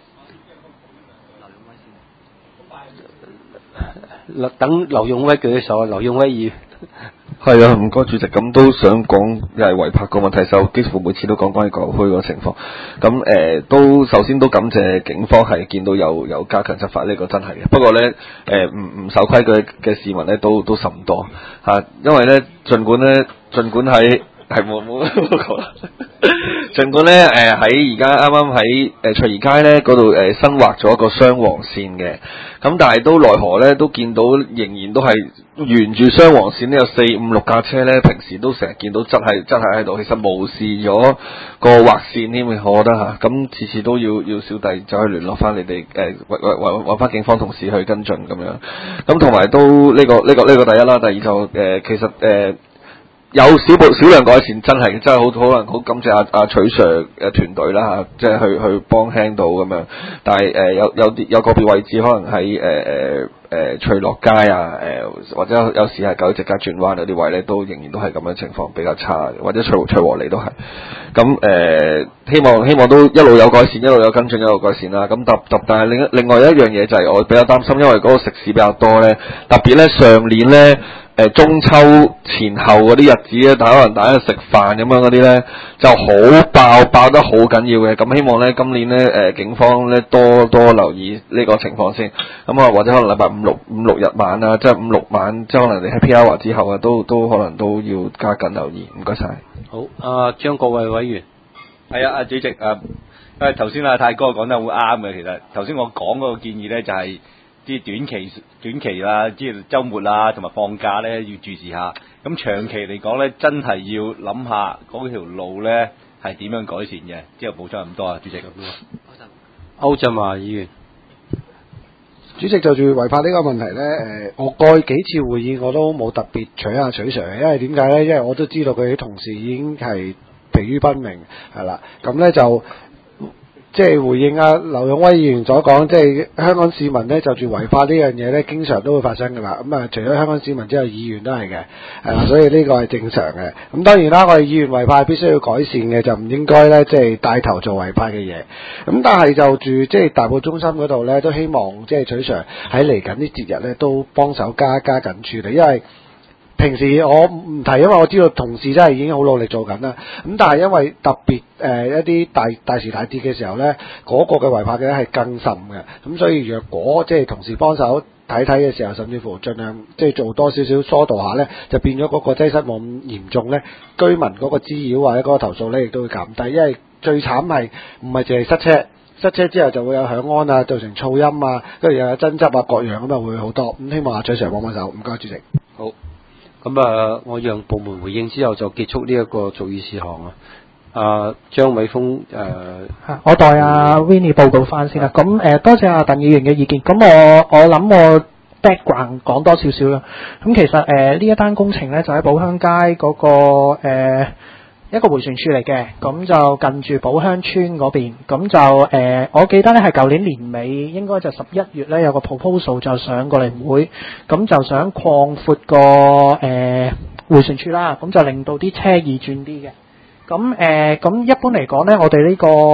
等劉勇威舉手啊，劉勇威議員。 係啊，唔該主席，咁都想講又係違泊個問題，就幾乎每次都講關於舊區個情況。咁誒、呃，都首先都感謝警方係見到有有加強執法，呢、這個真係嘅。不過咧，誒唔唔守規矩嘅市民咧都都甚多嚇、啊，因為咧，儘管咧，儘管喺係冇冇講啦。儘管咧，誒喺而家啱啱喺誒翠怡街咧嗰度誒新劃咗一個雙黃線嘅，咁但係都奈何咧都見到仍然都係沿住雙黃線呢有四五六架車咧，平時都成日見到真係真係喺度，其實無視咗個劃線添，我覺得嚇，咁次次都要要小弟走去聯絡翻你哋誒揾揾揾翻警方同事去跟進咁樣，咁同埋都呢、這個呢、這個呢、這個第一啦，第二就誒、呃、其實誒。呃有少部少量改善，真係真係好可能好感謝阿阿徐 Sir 嘅團隊啦嚇，即係去去幫輕到咁樣。但係誒、呃、有有啲有個別位置可能喺誒誒誒翠樂街啊誒、呃，或者有，有時係九直街轉彎嗰啲位咧，都仍然都係咁樣情況比較差，或者翠翠和里都係。咁誒、呃、希望希望都一路有改善，一路有跟進，一路改善啦。咁特特但係另另外一樣嘢就係我比較擔心，因為嗰個食肆比較多咧，特別咧上年咧。誒中秋前後嗰啲日子咧，大家可能大家食飯咁樣嗰啲咧，就好爆爆得好緊要嘅。咁希望咧今年咧誒、呃、警方咧多多留意呢個情況先。咁啊或者可能禮拜五六五六日晚啊，即係五六晚，即係可能你喺 P R 之後啊，都都可能都要加緊留意。唔該晒。 好，阿、呃、張國衛委員。 係啊，阿主席啊，因為頭先阿泰哥講得好啱嘅，其實頭先我講嗰個建議咧就係、是。啲短期短期啦，即係週末啊，同埋放假咧，要注視下。咁長期嚟講咧，真係要諗下嗰條路咧係點樣改善嘅。之後補充咁多啊，主席。 歐振華議員， 主席就住違泊呢個問題咧，誒，我過去幾次會議我都冇特別取下取上嘅，因為點解咧？因為我都知道佢啲同事已經係疲於奔命，係啦，咁咧就。即係回應阿劉勇威議員所講，即係香港市民咧就住違法呢樣嘢咧，經常都會發生㗎啦。咁啊，除咗香港市民之外，議員都係嘅，係啦，所以呢個係正常嘅。咁當然啦，我哋議員違法係必須要改善嘅，就唔應該咧即係帶頭做違法嘅嘢。咁但係就住即係大埔中心嗰度咧，都希望即係取常喺嚟緊啲節日咧都幫手加加緊處理，因為。平時我唔提，因為我知道同事真係已經好努力做緊啦。咁但係因為特別誒、呃、一啲大大時大節嘅時候咧，嗰、那個嘅違泊嘅係更甚嘅。咁所以若果即係同事幫手睇睇嘅時候，甚至乎盡量即係做多少少疏導下咧，就變咗嗰個擠塞冇咁嚴重咧，居民嗰個滋擾或者嗰個投訴咧，亦都會減低。因為最慘係唔係淨係塞車，塞車之後就會有響安啊，造成噪音啊，跟住又有爭執啊，各樣咁啊會好多。咁希望阿徐 Sir幫幫手，唔該主席。 好。咁啊，我讓部門回應之後就結束呢一個逐議事項啊。啊，張偉峰誒， 呃、我代阿 Winnie 報告翻先啦。咁誒、呃，多謝阿鄧議員嘅意見。咁我我諗我 background 講多少少啦。咁其實誒呢、呃、一單工程咧就喺寶鄉街嗰、那個誒。呃一個迴旋處嚟嘅，咁就近住寶鄉村嗰邊，咁就誒、呃，我記得咧係舊年年尾，應該就十一月咧有個 proposal 就上過嚟會，咁就想擴闊個誒迴旋處啦，咁就令到啲車易轉啲嘅。咁誒，咁、呃、一般嚟講咧，我哋呢個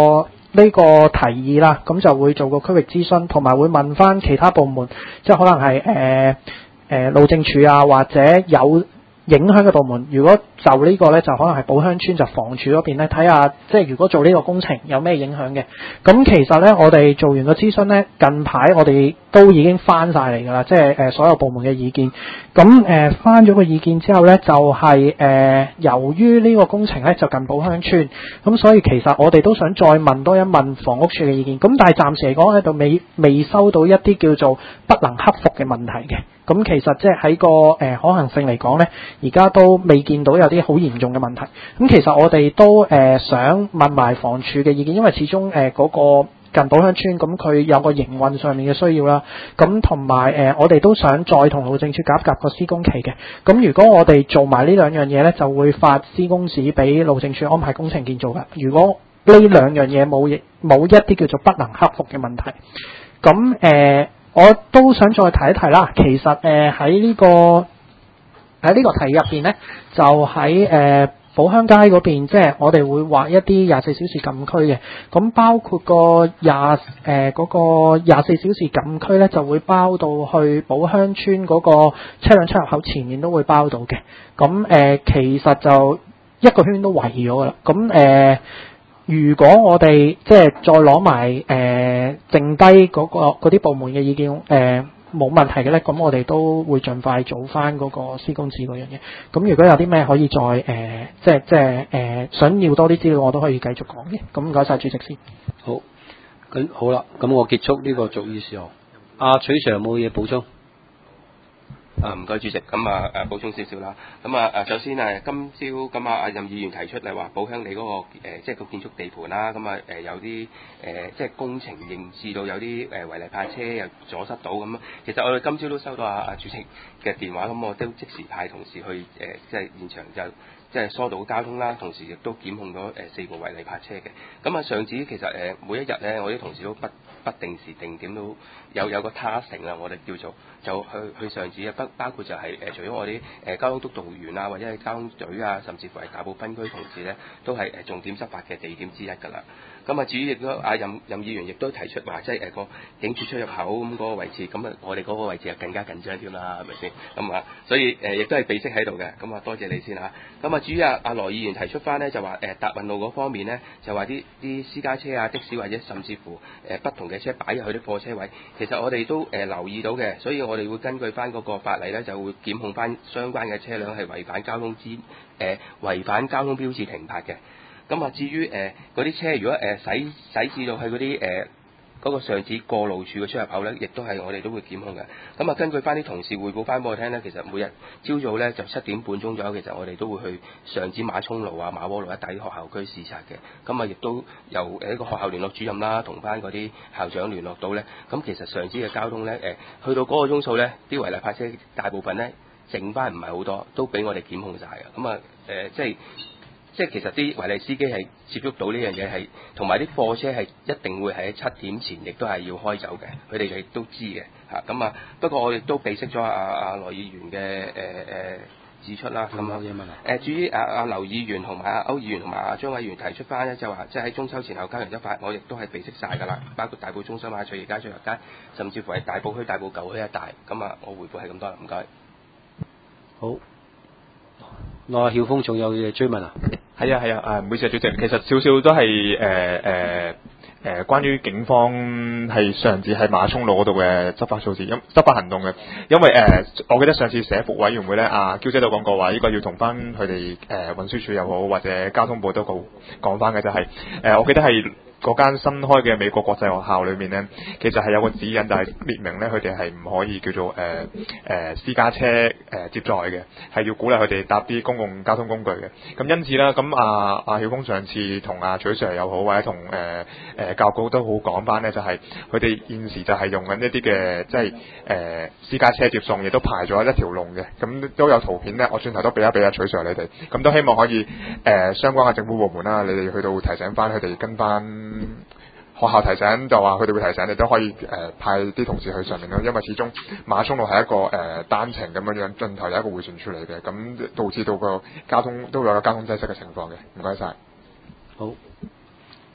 呢個提議啦，咁就會做個區域諮詢，同埋會問翻其他部門，即係可能係誒誒路政署啊，或者有影響嘅部門，如果就呢個呢，就可能係寶鄉村就房署嗰邊呢，睇下即係如果做呢個工程有咩影響嘅。咁其實呢，我哋做完個諮詢呢，近排我哋都已經翻晒嚟㗎啦，即係誒、呃、所有部門嘅意見。咁誒翻咗個意見之後呢，就係、是、誒、呃、由於呢個工程呢就近寶鄉村，咁所以其實我哋都想再問多一問房屋署嘅意見。咁但係暫時嚟講喺度未未收到一啲叫做不能克服嘅問題嘅。咁其實即係喺個誒、呃、可行性嚟講呢，而家都未見到有啲好嚴重嘅問題。咁其實我哋都誒、呃、想問埋房署嘅意見，因為始終誒嗰、呃那個近寶鄉村，咁佢有個營運上面嘅需要啦。咁同埋誒我哋都想再同路政署夾夾個施工期嘅。咁如果我哋做埋呢兩樣嘢呢，就會發施工紙俾路政署安排工程建造㗎。如果呢兩樣嘢冇冇一啲叫做不能克服嘅問題，咁誒、呃我都想再提一提啦。其實誒喺呢個喺呢個題入邊呢，就喺誒寶鄉街嗰邊，即係我哋會劃一啲廿四小時禁區嘅。咁包括個廿誒嗰個廿四小時禁區呢，就會包到去寶鄉村嗰個車輛出入口前面都會包到嘅。咁誒、呃、其實就一個圈都圍咗㗎啦。咁誒。呃如果我哋即係再攞埋誒剩低嗰個嗰啲部門嘅意見誒冇問題嘅咧，咁我哋都會盡快做翻嗰個施工紙嗰樣嘢。咁如果有啲咩可以再誒、呃、即係即係誒、呃、想要多啲資料，我都可以繼續講嘅。咁唔該晒主席先。 好，咁好啦，咁我結束呢個續議事項。阿取 Sir 有冇嘢補充？ 啊，唔該主席，咁啊誒補充少少啦。咁啊誒，首先誒今朝咁啊阿任議員提出嚟話，寶鄉里嗰、那個、呃、即係個建築地盤啦，咁啊誒有啲誒、呃、即係工程認知到有啲誒違例泊車又阻塞到咁。其實我哋今朝都收到阿、啊、阿主席嘅電話，咁我都即時派同事去誒、呃、即係現場就即係疏導交通啦，同時亦都檢控咗誒四部違例泊車嘅。咁啊上次其實誒、呃、每一日咧，我啲同事都不不定時定點都有有個 task 啦，我哋叫做就去去上址啊，不包括就係、是、誒、呃、除咗我啲誒、呃、交通督導員啊，或者係交通隊啊，甚至乎係大埔分區同事咧，都係誒重點執法嘅地點之一㗎啦。咁啊至於亦都阿任任議員亦都提出話，即係誒個警署出入口咁嗰個位置，咁啊我哋嗰個位置啊更加緊張添啦，係咪先？咁啊所以誒亦都係備悉喺度嘅。咁啊多謝你先嚇。咁啊至於阿阿羅議員提出翻咧，就話誒達運路嗰方面咧，就話啲啲私家車啊、的士或者甚至乎誒、呃、不同嘅車擺入去啲貨車位，其實我哋都誒、呃、留意到嘅，所以我哋會根據翻嗰個法例咧，就會檢控翻相關嘅車輛係違反交通之誒、呃、違反交通標誌停泊嘅。咁啊至於誒嗰啲車如果誒駛駛至到去嗰啲誒嗰個上址過路處嘅出入口咧，亦都係我哋都會檢控嘅。咁啊根據翻啲同事匯報翻俾我聽咧，其實每日朝早咧就七點半鐘左右，其實我哋都會去上址馬涌路啊、馬窩路一帶啲學校區視察嘅。咁啊亦都由誒一個學校聯絡主任啦，同翻嗰啲校長聯絡到咧。咁其實上址嘅交通咧誒、呃，去到嗰個鐘數咧，啲違例泊車大部分咧剩翻唔係好多，都俾我哋檢控晒嘅。咁啊誒即係。即係其實啲違例司機係接觸到呢樣嘢係，同埋啲貨車係一定會喺七點前，亦都係要開走嘅。佢哋亦都知嘅嚇。咁啊，不過我亦都備悉咗阿阿羅議員嘅誒誒指出啦。咁啊誒，至於阿阿劉議員同埋阿歐議員同埋阿張委員提出翻咧，就話即係喺中秋前後加強執法，我亦都係備悉晒㗎啦。包括大埔中心啊、翠怡街、翠華街，甚至乎係大埔區、大埔舊區一帶。咁啊，我回覆係咁多啦，唔該。 好。羅曉峰仲有嘢追問啊？ 係啊係啊，誒唔好意思啊，主席，其實少少都係誒誒誒關於警方係上次喺馬涌路嗰度嘅執法措施、因執法行動嘅，因為誒、呃、我記得上次社服委員會咧，阿嬌姐都講過話，呢個要同翻佢哋誒運輸署又好或者交通部都講講翻嘅就係、是、誒、呃，我記得係。嗰間新開嘅美國國際學校裏面呢，其實係有個指引，就係列明呢，佢哋係唔可以叫做誒誒、呃呃、私家車誒、呃、接載嘅，係要鼓勵佢哋搭啲公共交通工具嘅。咁因此啦，咁阿阿曉峰上次同阿取 Sir 又好，或者同誒誒教育局都好講翻呢，就係佢哋現時就係用緊一啲嘅即係誒私家車接送，亦都排咗一條龍嘅。咁都有圖片呢，我轉頭都俾一俾阿取 Sir 你哋。咁都希望可以誒、呃、相關嘅政府部門啦，你哋去到提醒翻佢哋跟翻。學校提醒就話佢哋會提醒你，都可以誒、呃、派啲同事去上面咯，因為始終馬涌路係一個誒、呃、單程咁樣樣，盡頭有一個迴旋處嚟嘅，咁導致到個交通都有個交通擠塞嘅情況嘅。唔該晒。 好，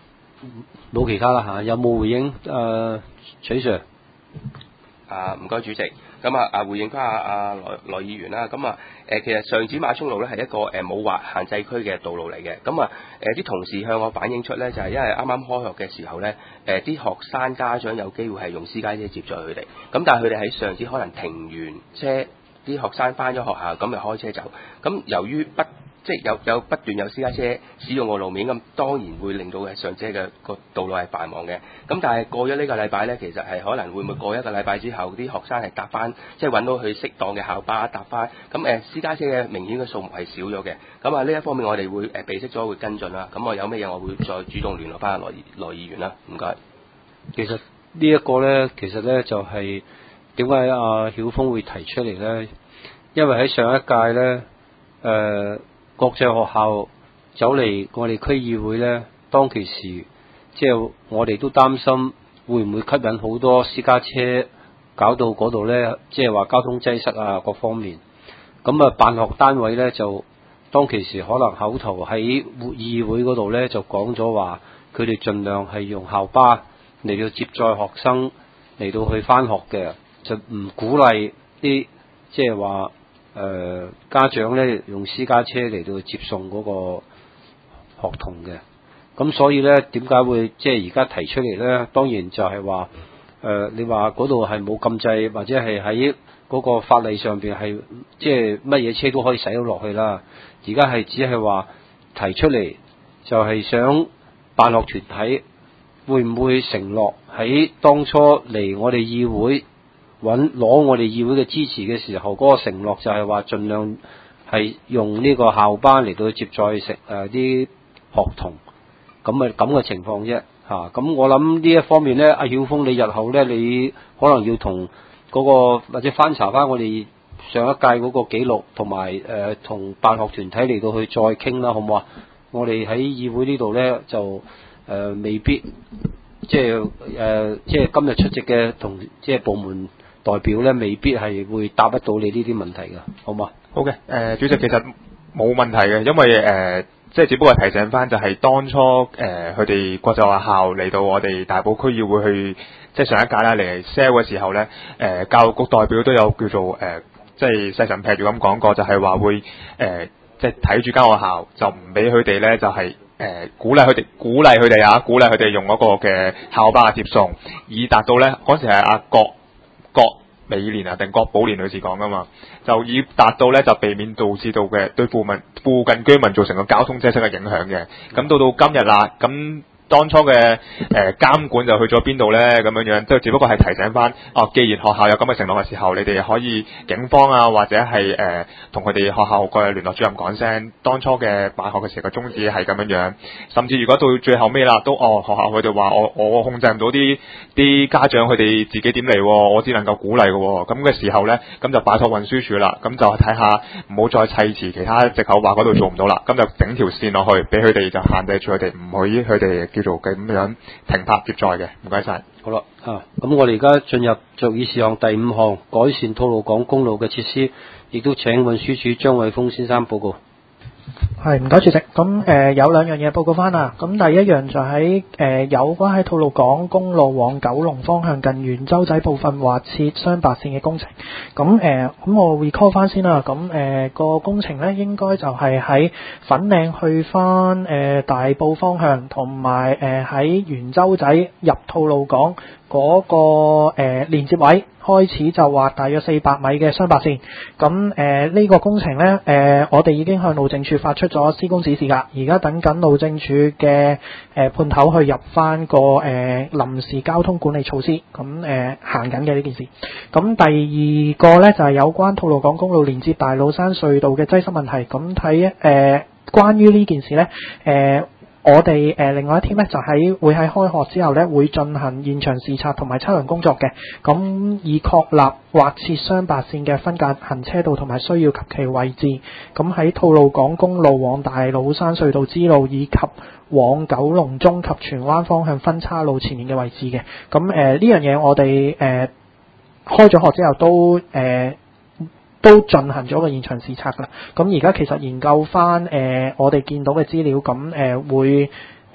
冇其他啦嚇，有冇回應？誒、呃，徐 Sir。 啊，唔該主席。咁啊啊，回應翻阿阿羅羅議員啦。咁啊誒，其實上址馬涌路咧係一個誒冇劃限制區嘅道路嚟嘅。咁啊誒，啲同事向我反映出咧，就係、是、因為啱啱開學嘅時候咧，誒啲學生家長有機會係用私家車接載佢哋。咁但係佢哋喺上址可能停完車，啲學生翻咗學校，咁就開車走。咁由於不即係有有不斷有私家車使用個路面，咁當然會令到嘅上車嘅個道路係繁忙嘅。咁但係過咗呢個禮拜呢，其實係可能會唔會過一個禮拜之後，啲學生係搭翻，即係揾到佢適當嘅校巴搭翻。咁誒私家車嘅明顯嘅數目係少咗嘅。咁啊呢一方面我哋會誒備悉咗會跟進啦。咁我有咩嘢我會再主動聯絡翻羅羅議員啦。唔該。 其實呢一個呢，其實呢就係點解阿曉峰會提出嚟呢？因為喺上一屆呢。誒、呃。國際學校走嚟我哋區議會呢，當其時即係我哋都擔心會唔會吸引好多私家車，搞到嗰度呢，即係話交通擠塞啊各方面。咁啊辦學單位呢，就當其時可能口頭喺議會嗰度呢，就講咗話，佢哋盡量係用校巴嚟到接載學生嚟到去返學嘅，就唔鼓勵啲即係話。誒、呃、家長咧用私家車嚟到接送嗰個學童嘅，咁所以咧點解會即係而家提出嚟咧？當然就係話誒，你話嗰度係冇禁制，或者係喺嗰個法例上邊係即係乜嘢車都可以駛到落去啦。而家係只係話提出嚟，就係想辦學團體會唔會承諾喺當初嚟我哋議會揾攞我哋議會嘅支持嘅時候，嗰、那個承諾就係話盡量係用呢個校巴嚟到接載食誒啲學童，咁啊咁嘅情況啫嚇。咁、啊、我諗呢一方面咧，阿曉峰你日後咧，你可能要同嗰、那個或者翻查翻我哋上一屆嗰個記錄，同埋誒同辦學團體嚟到去再傾啦，好唔好啊？我哋喺議會呢度咧就誒、呃、未必即係誒、呃、即係今日出席嘅同即係部門代表咧，未必係會答得到你呢啲問題㗎，好嘛？ 好嘅，誒、呃、主席其實冇問題嘅，因為誒、呃、即係只不過提醒翻，就係當初誒佢哋國際學校嚟到我哋大埔區議會去，即係上一屆啦嚟 sell 嘅時候咧，誒、呃、教育局代表都有叫做誒、呃、即係細神劈住咁講過，就係、是、話會誒、呃、即係睇住間學校就唔俾佢哋咧，就係、是、誒、呃、鼓勵佢哋鼓勵佢哋啊，鼓勵佢哋用嗰個嘅校巴接送，以達到咧嗰時係阿郭。郭美蓮啊，定郭寶蓮女士講噶嘛，就以達到咧就避免導致到嘅對附近附近居民造成個交通擠塞嘅影響嘅。咁到到今日啦，咁當初嘅誒、呃、監管就去咗邊度咧？咁樣樣，即係只不過係提醒翻，哦，既然學校有咁嘅承諾嘅時候，你哋可以警方啊，或者係誒同佢哋學校嘅聯絡主任講聲，當初嘅辦學嘅時候嘅宗旨係咁樣樣。甚至如果到最後尾啦，都哦學校佢哋話我我控制唔到啲啲家長佢哋自己點嚟，我只能夠鼓勵嘅。咁嘅時候咧，咁就擺託運輸署啦，咁就睇下唔好再砌詞其他藉口話嗰度做唔到啦，咁就整條線落去，俾佢哋就限制住佢哋，唔可以佢哋叫做咁樣停泊接載嘅。唔該晒。 好啦，啊，咁我哋而家進入着議事項第五項，改善吐露港公路嘅設施，亦都請運輸署張偉峰先生報告。 係，唔該主席。咁誒、呃、有兩樣嘢報告翻啦。咁第一樣就喺誒、呃、有關喺吐露港公路往九龍方向近元洲仔部分劃設雙白線嘅工程。咁誒咁我 recall 翻先啦。咁誒、呃那個工程咧應該就係喺粉嶺去翻誒、呃、大埔方向，同埋誒喺元洲仔入吐露港嗰、那個誒、呃、連接位開始就劃大約四百米嘅雙白線。咁誒呢個工程咧誒、呃、我哋已經向路政署發出咗施工指示㗎，而家等緊路政署嘅誒判頭去入翻個誒、呃、臨時交通管理措施，咁誒行緊嘅呢件事。咁第二個咧就係、是、有關吐露港公路連接大老山隧道嘅擠塞問題。咁睇誒關於呢件事咧誒。呃我哋誒、呃、另外一 team 咧就喺會喺開學之後咧會進行現場視察同埋測量工作嘅，咁以確立劃設雙白線嘅分隔行車道同埋需要及其位置，咁喺吐露港公路往大老山隧道支路以及往九龍中及荃灣方向分岔路前面嘅位置嘅。咁誒呢樣嘢我哋誒、呃、開咗學之後都誒。呃都進行咗個現場視察啦。咁而家其實研究翻誒、呃、我哋見到嘅資料，咁誒、呃、會誒、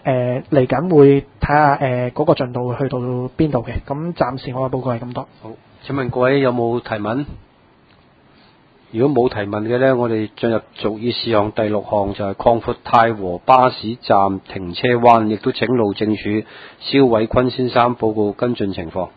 誒嚟緊會睇下誒嗰個進度去到邊度嘅。咁暫時我嘅報告係咁多。 好，請問各位有冇提問？如果冇提問嘅呢，我哋進入逐議事項第六項，就係擴闊太和巴士站停車灣，亦都請路政署蕭偉坤先生報告跟進情況。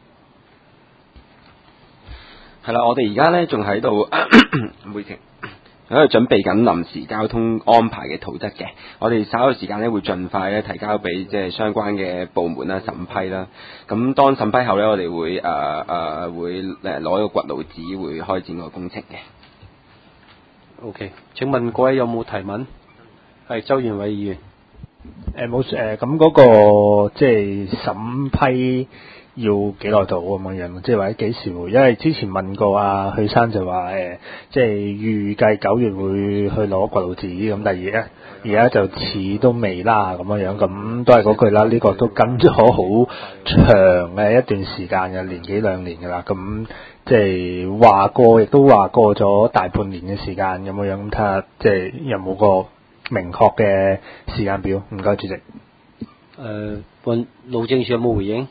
係啦，我哋而家咧仲喺度會停喺度準備緊臨時交通安排嘅圖則嘅，我哋稍後時間咧會盡快咧提交俾即係相關嘅部門啦審批啦。咁當審批後咧，我哋會誒誒、呃、會誒攞個掘路紙會開展個工程嘅。 OK， 請問各位有冇提問？係周元偉議員。 誒冇誒，咁嗰、個即係審批要幾耐到咁樣樣，即係或者幾時會？因為之前問過啊，許生就話誒，即係預計九月會去攞掘路紙，咁第二咧，而家就似都未啦咁樣樣，咁都係嗰句啦，呢、呢個都跟咗好長嘅一段時間嘅，年幾兩年㗎啦，咁即係話過，亦都話過咗大半年嘅時間咁樣樣，咁睇下即係有冇個明確嘅時間表？唔該，主席。誒、 呃，問路政署有冇回應？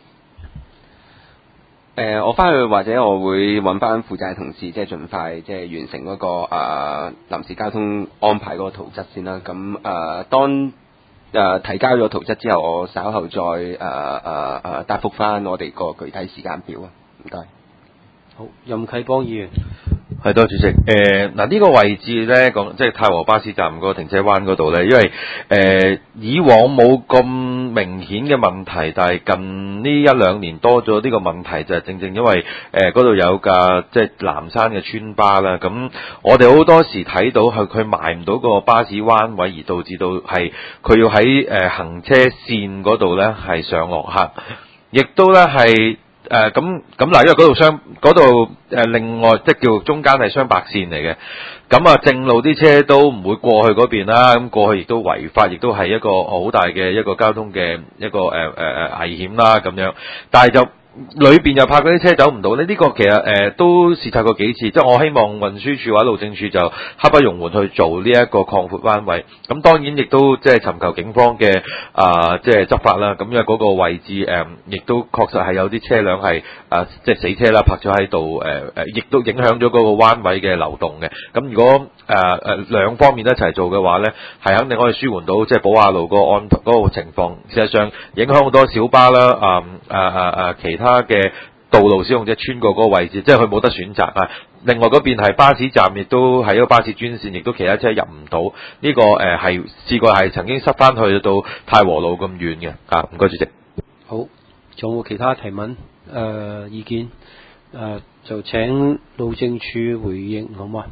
誒、呃，我翻去或者我會揾翻負責嘅同事，即係盡快即係完成嗰、那個誒、呃、臨時交通安排嗰個圖則先啦。咁誒、呃，當誒、呃、提交咗圖則之後，我稍後再誒誒誒答覆翻我哋個具體時間表啊。唔該。 好，任啟邦議員。 係多謝主席。誒嗱呢個位置咧講，即係太和巴士站嗰個停車灣嗰度咧，因為誒、呃、以往冇咁明顯嘅問題，但係近呢一兩年多咗呢個問題，就係正正因為誒嗰度有架即係南山嘅村巴啦。咁我哋好多時睇到係佢埋唔到個巴士灣位，而導致到係佢要喺誒、呃、行車線嗰度咧係上落客，亦都咧係。誒咁咁嗱，因為嗰度雙嗰度誒另外即係叫中間係雙白線嚟嘅，咁啊正路啲車都唔會過去嗰邊啦，咁過去亦都違法，亦都係一個好大嘅一個交通嘅一個誒誒誒危險啦咁樣，但係就裏邊又怕嗰啲車走唔到咧，呢、這個其實誒、呃、都試察過幾次，即係我希望運輸署或者路政署就刻不容緩去做呢一個擴闊彎位。咁當然亦都即係尋求警方嘅啊、呃、即係執法啦。咁因為嗰個位置誒，亦、呃、都確實係有啲車輛係啊即係死車啦，泊咗喺度誒誒，亦都影響咗嗰個彎位嘅流動嘅。咁如果誒誒兩方面一齊做嘅話咧，係肯定可以舒緩到即係寶亞路個安嗰、那個情況。事實上影響好多小巴啦，啊啊啊啊其他。他嘅道路使用者穿過嗰個位置，即係佢冇得選擇啊。另外嗰邊係巴士站，亦都係一個巴士專線，亦都其他車入唔到。呢、這個誒係試過係曾經塞翻去到太和路咁遠嘅啊。唔該，主席。 好，仲有冇其他提問？誒、呃、意見？誒、呃、就請路政署回應好嗎？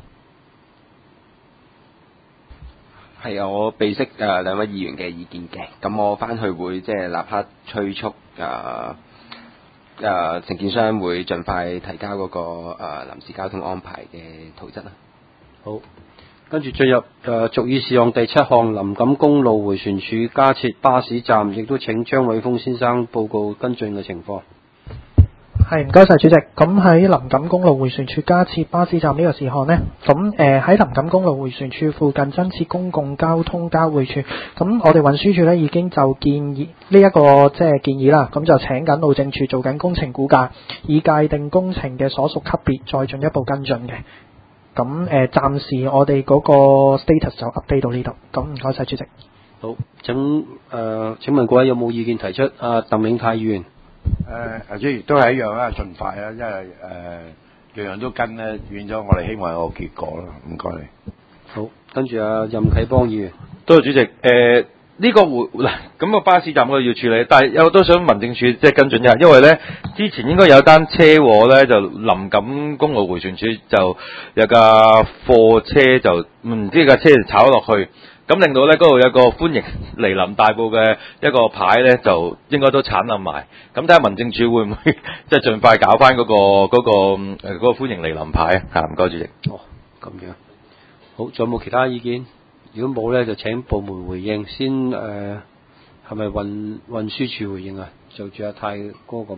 係啊，我備悉誒兩位議員嘅意見嘅，咁我翻去會即係立刻催促誒。呃誒、呃，承建商會盡快提交嗰、那個誒臨、呃、時交通安排嘅圖則啦。 好，跟住進入誒逐議事項第七項，林錦公路迴旋處加設巴士站，亦都請張偉峰先生報告跟進嘅情況。 係，唔該晒主席。咁喺林錦公路迴旋處加設巴士站呢個事項呢，咁誒喺林錦公路迴旋處附近增設公共交通交匯處。咁我哋運輸署呢已經就建議呢一、這個即係建議啦，咁就請緊路政署做緊工程估價，以界定工程嘅所屬級別，再進一步跟進嘅。咁誒暫時我哋嗰個 status 就 update 到呢度。咁唔該晒主席。 好，請誒、呃、請問各位有冇意見提出？啊，鄧永泰議員。 誒，即係都係一樣啦，盡快啦，因為誒、呃、樣樣都跟咧，變咗我哋希望有個結果啦。唔該你。 好，跟住啊，任啟邦議員。 多謝主席。誒、呃，呢、這個回嗱咁個巴士站嗰度要處理，但係有都想民政處即係跟進一下，因為咧之前應該有單車禍咧，就林錦公路迴旋處就有架貨車就唔知架車就炒落去。咁令到咧嗰度有個歡迎嚟臨大埔嘅一個牌咧，就應該都剷冧埋。咁睇下民政處會唔會即係盡快搞翻嗰、嗰個嗰、嗰個誒嗰、嗰個歡迎嚟臨牌啊？唔該，主席。 哦，咁樣。好，仲有冇其他意見？如果冇咧，就請部門回應先。誒、呃，係咪運運輸署回應啊？就住阿泰哥個問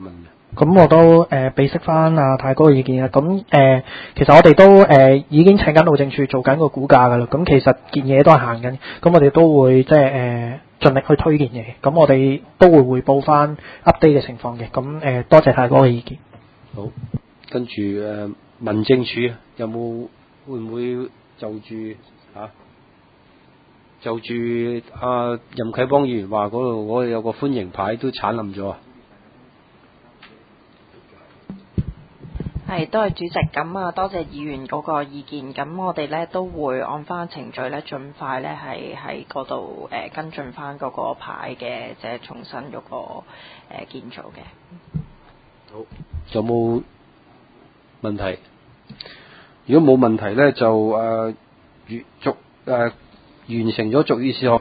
咁我都誒備悉翻阿太哥嘅意見啊。咁誒、呃、其實我哋都誒、呃、已經請緊路政署做緊個估價噶啦。咁其實件嘢都係行緊，咁我哋都會即係誒盡力去推件嘢。咁我哋都會匯報翻 update 嘅情況嘅。咁誒、呃、多謝太哥嘅意見。 好，跟住誒、呃、民政處有冇會唔會就住嚇、啊、就住阿、啊、任啟邦議員話嗰度嗰度有個歡迎牌都剷冧咗啊？ 係，多謝主席。咁啊，多謝議員嗰個意見。咁我哋咧都會按翻程序咧，盡快咧係喺嗰度誒跟進翻嗰個牌嘅，即係重新嗰、嗰個、呃、建造嘅。 好，有冇問題？如果冇問題咧，就誒完續誒完成咗續議事項。